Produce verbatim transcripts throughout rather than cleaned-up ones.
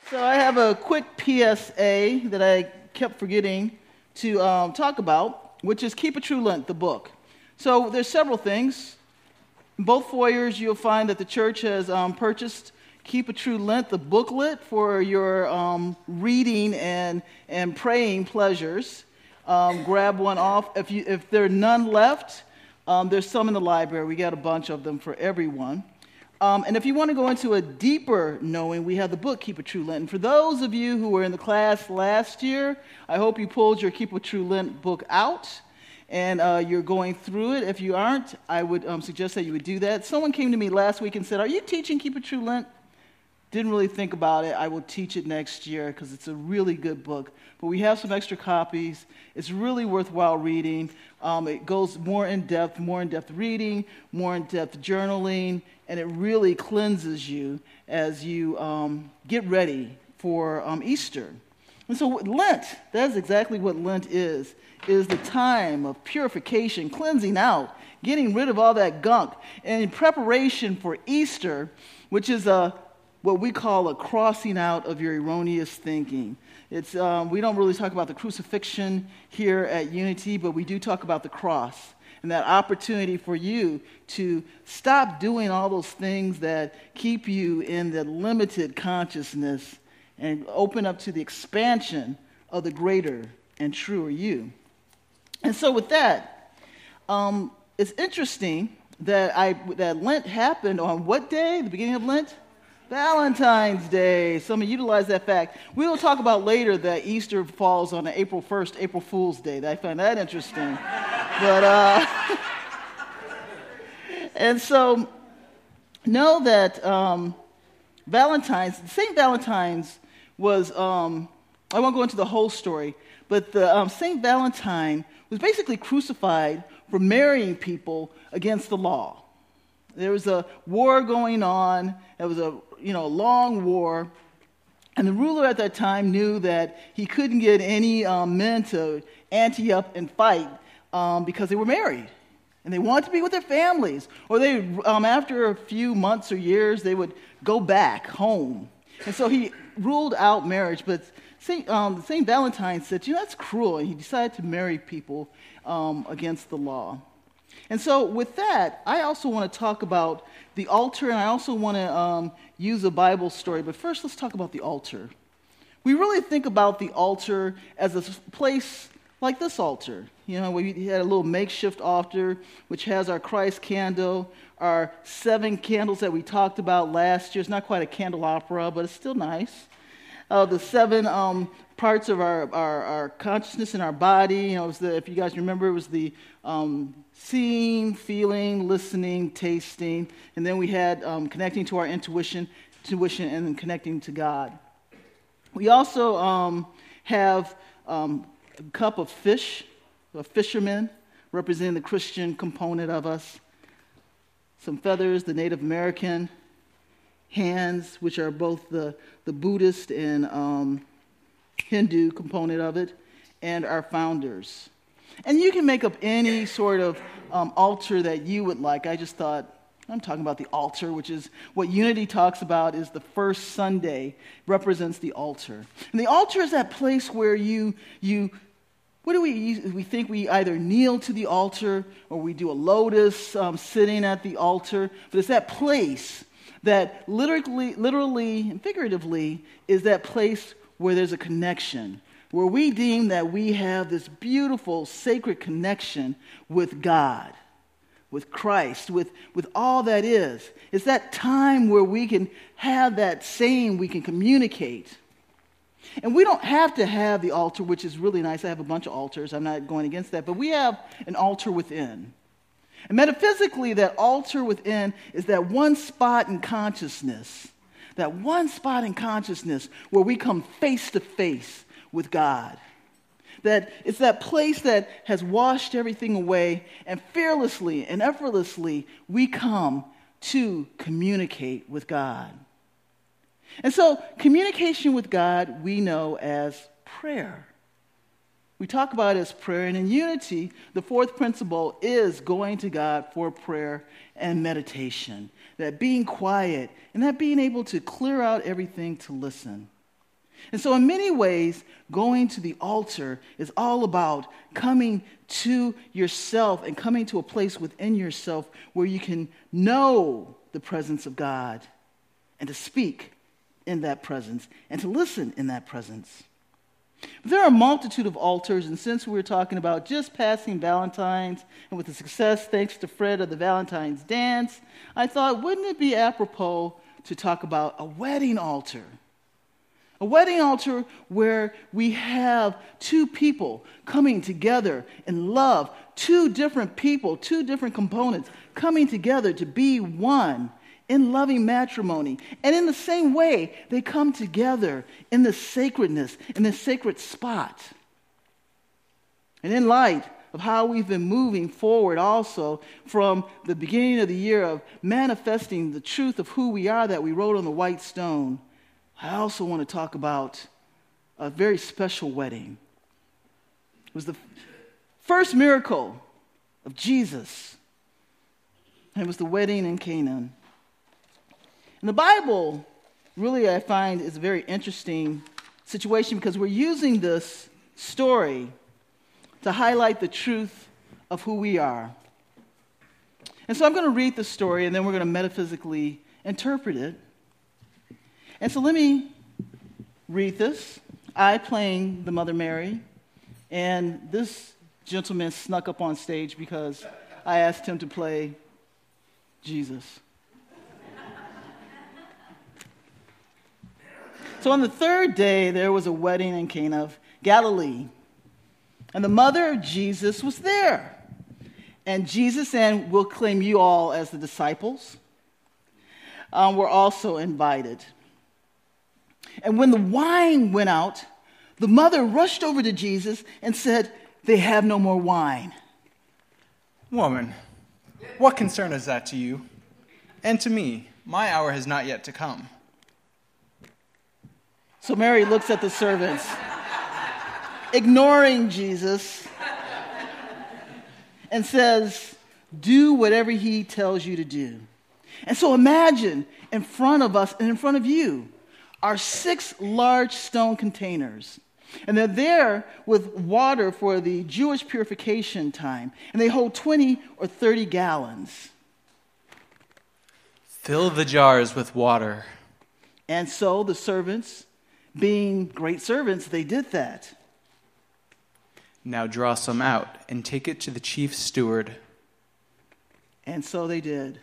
So I have a quick P S A that I kept forgetting to um, talk about, which is Keep a True Lent, the book. So there's several things. In both foyers, you'll find that the church has um, purchased Keep a True Lent, the booklet for your um, reading and, and praying pleasures. Um, grab one off. If, you, if there are none left, um, there's some in the library. We got a bunch of them for everyone. Um, and if you want to go into a deeper knowing, we have the book, Keep a True Lent. And for those of you who were in the class last year, I hope you pulled your Keep a True Lent book out and uh, you're going through it. If you aren't, I would um, suggest that you would do that. Someone came to me last week and said, are you teaching Keep a True Lent? Didn't really think about it. I will teach it next year because it's a really good book. But we have some extra copies. It's really worthwhile reading. Um, it goes more in-depth, more in-depth reading, more in-depth journaling, and it really cleanses you as you um, get ready for um, Easter. And so Lent, that's exactly what Lent is, is the time of purification, cleansing out, getting rid of all that gunk, and in preparation for Easter, which is a what we call a crossing out of your erroneous thinking. It's um, we don't really talk about the crucifixion here at Unity, but we do talk about the cross and that opportunity for you to stop doing all those things that keep you in the limited consciousness and open up to the expansion of the greater and truer you. And so with that, um, it's interesting that I that Lent happened on what day? The beginning of Lent? Valentine's Day. Some of you utilize that fact. We will talk about later that Easter falls on April first, April Fool's Day. I find that interesting. But, uh, and so know that um, Valentine's, Saint Valentine's was, um, I won't go into the whole story, but the um, Saint Valentine was basically crucified for marrying people against the law. There was a war going on. It was a you know long war, and the ruler at that time knew that he couldn't get any um, men to ante up and fight um, because they were married, and they wanted to be with their families. Or they, um, after a few months or years, they would go back home. And so he ruled out marriage. But Saint Um, Saint Valentine said, you know, that's cruel, and he decided to marry people um, against the law. And so with that, I also want to talk about the altar, and I also want to um, use a Bible story. But first, let's talk about the altar. We really think about the altar as a place like this altar. You know, we had a little makeshift altar, which has our Christ candle, our seven candles that we talked about last year. It's not quite a candelabra, but it's still nice. Uh, the seven um, parts of our, our, our consciousness in our body. You know, it was the, if you guys remember, it was the um, seeing, feeling, listening, tasting, and then we had um, connecting to our intuition, intuition, and then connecting to God. We also um, have um, a cup of fish, a fisherman, representing the Christian component of us. Some feathers, the Native American. Hands, which are both the, the Buddhist and um, Hindu component of it, and our founders. And you can make up any sort of um, altar that you would like. I just thought, I'm talking about the altar, which is what Unity talks about is the first Sunday, represents the altar. And the altar is that place where you, you what do we we think we either kneel to the altar or we do a lotus um, sitting at the altar, but it's that place that literally, literally and figuratively is that place where there's a connection, where we deem that we have this beautiful, sacred connection with God, with Christ, with, with all that is. It's that time where we can have that same, we can communicate. And we don't have to have the altar, which is really nice. I have a bunch of altars. I'm not going against that. But we have an altar within. And metaphysically, that altar within is that one spot in consciousness, that one spot in consciousness where we come face to face with God. That it's that place that has washed everything away, and fearlessly and effortlessly we come to communicate with God. And so communication with God we know as prayer. We talk about it as prayer, and in Unity, the fourth principle is going to God for prayer and meditation. That being quiet and that being able to clear out everything to listen. And so in many ways, going to the altar is all about coming to yourself and coming to a place within yourself where you can know the presence of God and to speak in that presence and to listen in that presence. But there are a multitude of altars, and since we were talking about just passing Valentine's and with the success, thanks to Fred, of the Valentine's dance, I thought, wouldn't it be apropos to talk about a wedding altar? A wedding altar where we have two people coming together in love, two different people, two different components coming together to be one in loving matrimony. And in the same way, they come together in the sacredness, in the sacred spot. And in light of how we've been moving forward also from the beginning of the year of manifesting the truth of who we are that we wrote on the white stone, I also want to talk about a very special wedding. It was the first miracle of Jesus. And it was the wedding in Canaan. And the Bible, really, I find, is a very interesting situation because we're using this story to highlight the truth of who we are. And so I'm going to read the story, and then we're going to metaphysically interpret it. And so let me read this. I playing the Mother Mary, and this gentleman snuck up on stage because I asked him to play Jesus. So on the third day, there was a wedding in Cana of Galilee, and the mother of Jesus was there. And Jesus, and we'll claim you all as the disciples, um, were also invited. And when the wine went out, the mother rushed over to Jesus and said, "They have no more wine." Woman, what concern is that to you? And to me, my hour has not yet to come. So Mary looks at the servants, ignoring Jesus, and says, "Do whatever he tells you to do." And so imagine in front of us and in front of you are six large stone containers. And they're there with water for the Jewish purification time. And they hold twenty or thirty gallons. Fill the jars with water. And so the servants, being great servants, they did that. Now draw some out and take it to the chief steward. And so they did.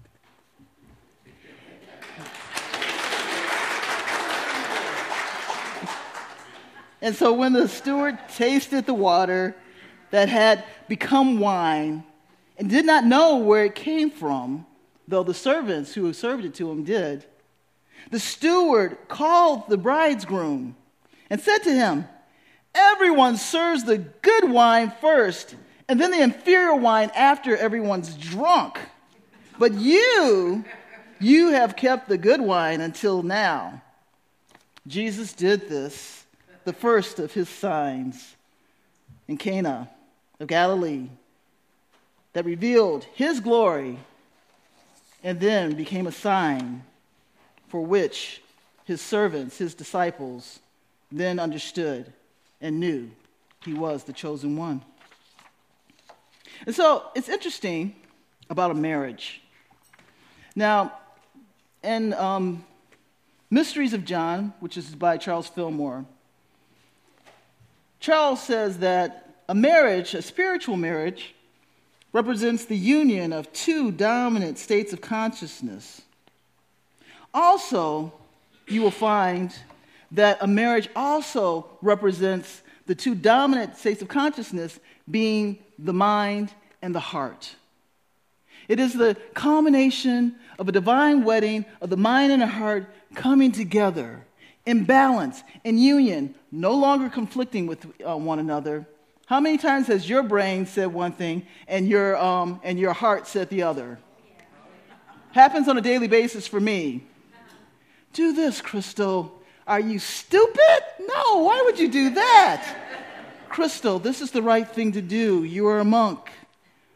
And so when the steward tasted the water that had become wine and did not know where it came from, though the servants who served it to him did, the steward called the bridegroom and said to him, "Everyone serves the good wine first, and then the inferior wine after everyone's drunk. But you, you have kept the good wine until now." Jesus did this, the first of his signs in Cana of Galilee, that revealed his glory and then became a sign for which his servants, his disciples, then understood and knew he was the chosen one. And so it's interesting about a marriage. Now, in um, Mysteries of John, which is by Charles Fillmore, Charles says that a marriage, a spiritual marriage, represents the union of two dominant states of consciousness. Also, you will find that a marriage also represents the two dominant states of consciousness being the mind and the heart. It is the culmination of a divine wedding of the mind and the heart coming together in balance, in union, no longer conflicting with uh, one another. How many times has your brain said one thing and your um, and your heart said the other? Happens on a daily basis for me. Do this, Crystal. Are you stupid? No, why would you do that? Crystal, this is the right thing to do. You are a monk.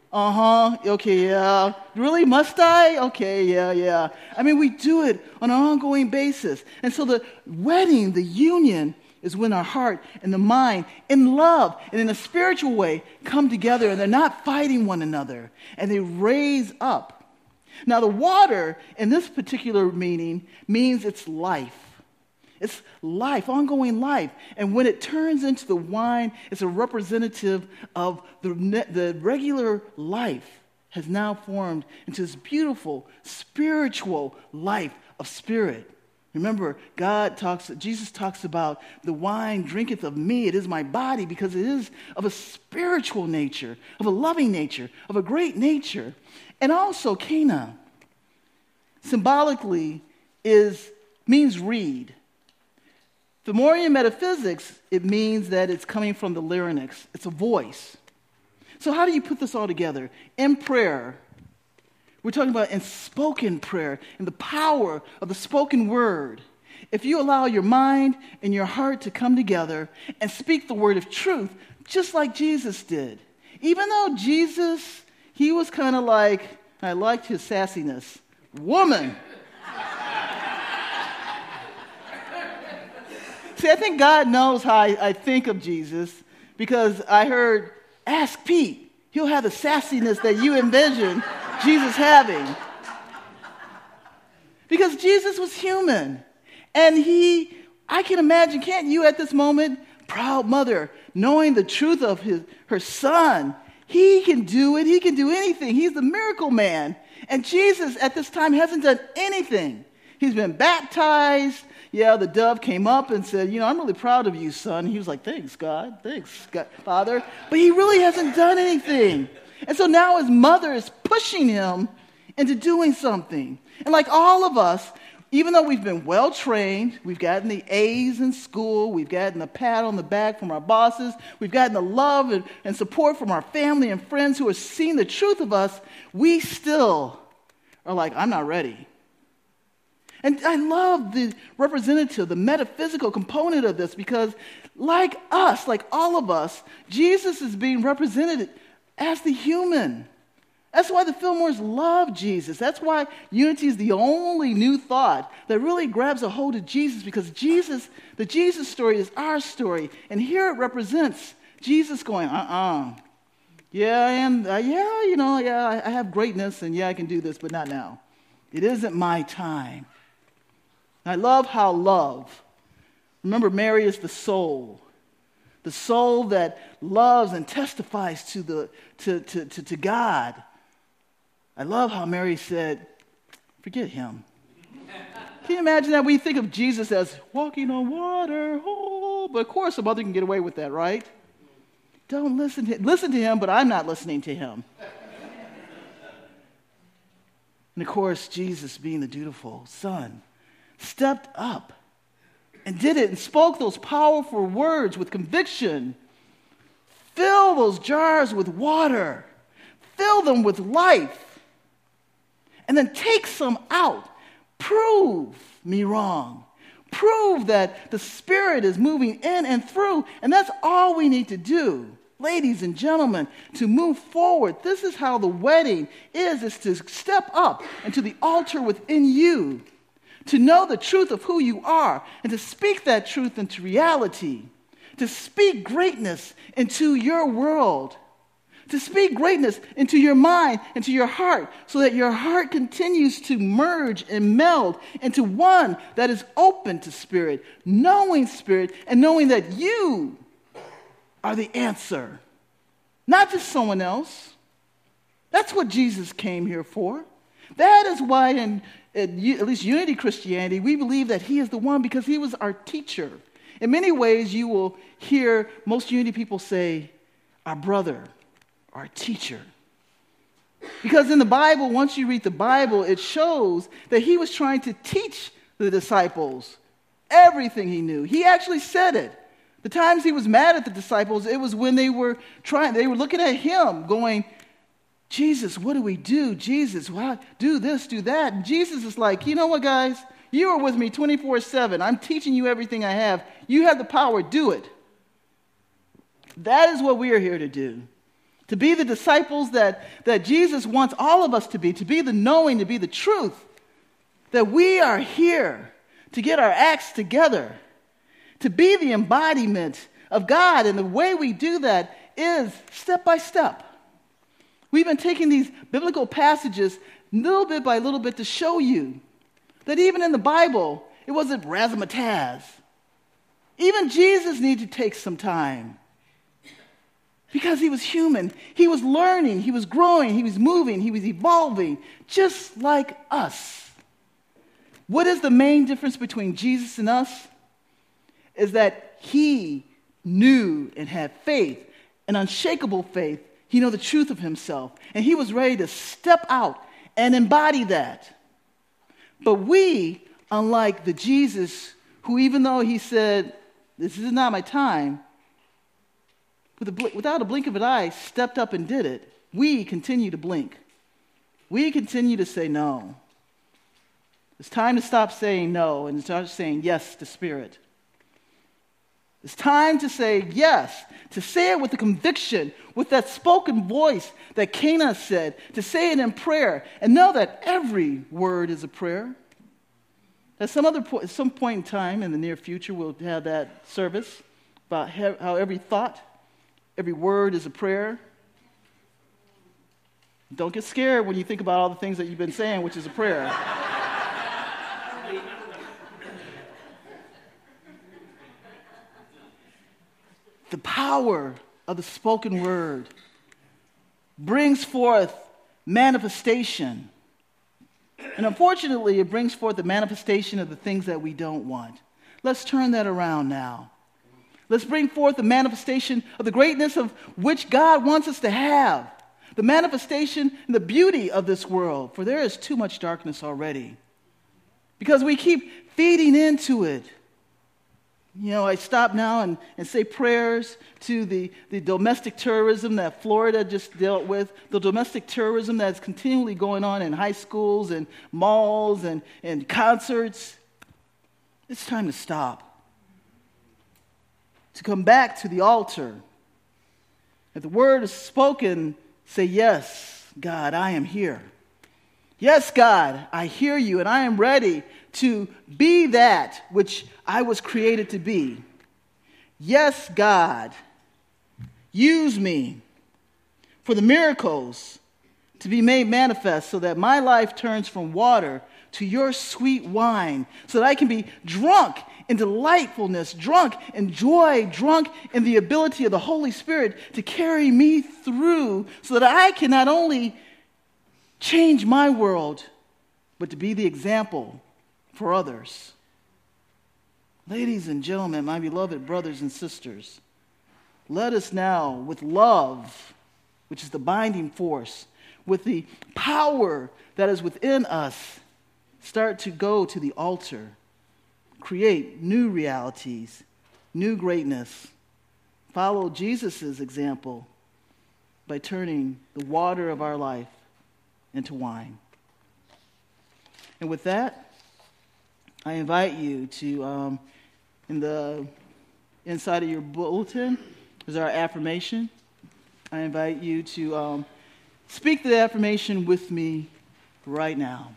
Uh-huh. Okay, yeah. Really? Must I? Okay, yeah, yeah. I mean, we do it on an ongoing basis. And so the wedding, the union, is when our heart and the mind, in love and in a spiritual way, come together and they're not fighting one another. And they raise up. Now, the water, in this particular meaning, means it's life. It's life, ongoing life. And when it turns into the wine, it's a representative of the, the regular life has now formed into this beautiful spiritual life of spirit. Remember, God talks, Jesus talks about the wine drinketh of me. It is my body, because it is of a spiritual nature, of a loving nature, of a great nature. And also Cana, symbolically, is means reed. Fomorian metaphysics, it means that it's coming from the larynx. It's a voice. So how do you put this all together? In prayer, we're talking about in spoken prayer and the power of the spoken word. If you allow your mind and your heart to come together and speak the word of truth, just like Jesus did. Even though Jesus, he was kind of like, I liked his sassiness, woman. See, I think God knows how I, I think of Jesus, because I heard, ask Pete. He'll have the sassiness that you envision Jesus having. Because Jesus was human. And he, I can imagine, can't you at this moment, proud mother, knowing the truth of his, her son, he can do it. He can do anything. He's the miracle man. And Jesus at this time hasn't done anything. He's been baptized. Yeah, the dove came up and said, you know, I'm really proud of you, son. He was like, thanks, God. Thanks, God, Father. But he really hasn't done anything. And so now his mother is pushing him into doing something. And like all of us, even though we've been well-trained, we've gotten the A's in school, we've gotten a pat on the back from our bosses, we've gotten the love and, and support from our family and friends who are seeing the truth of us, we still are like, I'm not ready. And I love the representative, the metaphysical component of this, because like us, like all of us, Jesus is being represented as the human. That's why the Fillmores love Jesus. That's why unity is the only new thought that really grabs a hold of Jesus, because Jesus, the Jesus story is our story. And here it represents Jesus going, uh-uh. Yeah, I am, uh, yeah, you know, yeah, I have greatness, and yeah, I can do this, but not now. It isn't my time. I love how love, remember Mary is the soul, the soul that loves and testifies to, the, to, to, to, to God. I love how Mary said, forget him. Can you imagine that? We think of Jesus as walking on water, oh, but of course a mother can get away with that, right? Don't listen to him. Listen to him, but I'm not listening to him. And of course, Jesus, being the dutiful son, stepped up and did it and spoke those powerful words with conviction. Fill those jars with water. Fill them with life. And then take some out. Prove me wrong. Prove that the Spirit is moving in and through. And that's all we need to do, ladies and gentlemen, to move forward. This is how the wedding is, is to step up into the altar within you, to know the truth of who you are, and to speak that truth into reality, to speak greatness into your world, to speak greatness into your mind, into your heart, so that your heart continues to merge and meld into one that is open to Spirit, knowing Spirit, and knowing that you are the answer, not just someone else. That's what Jesus came here for. That is why in at least Unity Christianity, we believe that he is the one, because he was our teacher. In many ways, you will hear most Unity people say, our brother, our teacher. Because in the Bible, once you read the Bible, it shows that he was trying to teach the disciples everything he knew. He actually said it. The times he was mad at the disciples, it was when they were trying, they were looking at him going, Jesus, what do we do? Jesus, why do this, do that? And Jesus is like, you know what, guys? You are with me twenty-four seven. I'm teaching you everything I have. You have the power. Do it. That is what we are here to do. to be the disciples that, that Jesus wants all of us to be, to be the knowing, to be the truth, that we are here to get our acts together, to be the embodiment of God. And the way we do that is step by step. We've been taking these biblical passages little bit by little bit to show you that even in the Bible, it wasn't razzmatazz. Even Jesus needed to take some time because he was human. He was learning, he was growing, he was moving, he was evolving, just like us. What is the main difference between Jesus and us? Is that he knew and had faith, an unshakable faith. He knew the truth of himself, and he was ready to step out and embody that. But we, unlike the Jesus who, even though he said, "This is not my time," with a bl- without a blink of an eye, stepped up and did it, we continue to blink. We continue to say no. It's time to stop saying no and start saying yes to Spirit. It's time to say yes, to say it with the conviction, with that spoken voice that Cana said, to say it in prayer, and know that every word is a prayer. At some other po- at some point in time in the near future, we'll have that service about how every thought, every word is a prayer. Don't get scared when you think about all the things that you've been saying, which is a prayer. The power of the spoken word brings forth manifestation. And unfortunately, it brings forth the manifestation of the things that we don't want. Let's turn that around now. Let's bring forth the manifestation of the greatness of which God wants us to have. The manifestation and the beauty of this world. For there is too much darkness already. Because we keep feeding into it. You know, I stop now and, and say prayers to the, the domestic terrorism that Florida just dealt with, the domestic terrorism that's continually going on in high schools and malls and, and concerts. It's time to stop. To come back to the altar. If the word is spoken, say, "Yes, God, I am here. Yes, God, I hear you, and I am ready to be that which I was created to be. Yes, God, use me for the miracles to be made manifest so that my life turns from water to your sweet wine, so that I can be drunk in delightfulness, drunk in joy, drunk in the ability of the Holy Spirit to carry me through so that I can not only change my world, but to be the example for others." Ladies and gentlemen, my beloved brothers and sisters, let us now, with love, which is the binding force, with the power that is within us, start to go to the altar, create new realities, new greatness. Follow Jesus' example by turning the water of our life into wine. And with that, I invite you to, um, in the inside of your bulletin, is our affirmation. I invite you to um, speak the affirmation with me right now.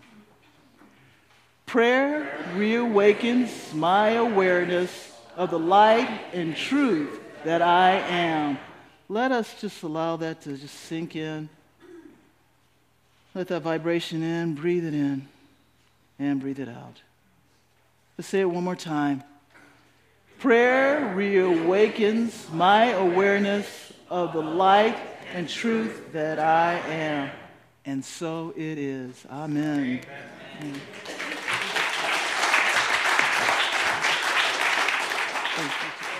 Prayer reawakens my awareness of the light and truth that I am. Let us just allow that to just sink in. Let that vibration in, breathe it in, and breathe it out. Let's say it one more time. Prayer reawakens my awareness of the light and truth that I am. And so it is. Amen. Amen. Thank you.